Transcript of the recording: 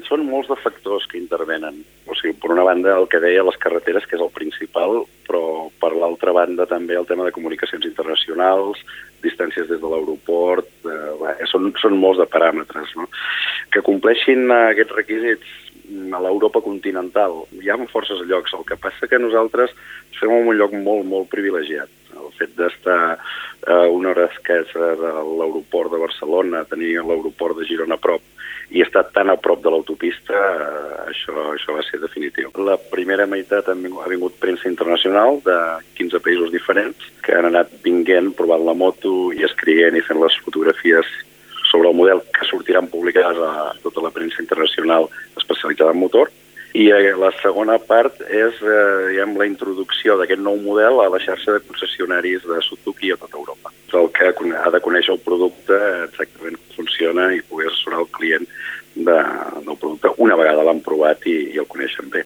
són molts de factors que intervenen. O sigui, per una banda, el que deia les carreteres, que és el principal, però per l'altra banda també el tema de comunicacions internacionals, distàncies des de l'aeroport, són molts de paràmetres, no? Que compleixin aquests requisits a l'Europa continental. Hi ha forces llocs, el que passa que nosaltres estem en un lloc molt, molt privilegiat. El fet d'estar una hora escassa de l'aeroport de Barcelona, tenir l'aeroport de Girona a prop, i estar tan a prop de l'autopista, això va ser definitiu. La primera meitat ha vingut premsa internacional de 15 països diferents que han anat vinguent, provant la moto i escrivint i fent les fotografies sobre el model que sortiran publicades a tota la premsa internacional especialitzada en motor. I la segona part és la introducció d'aquest nou model a la xarxa de concessionaris de Suzuki a tota Europa. El que ha de conèixer el producte, exactament com funciona i poder assessorar el client del producte una vegada l'han provat i el coneixen bé.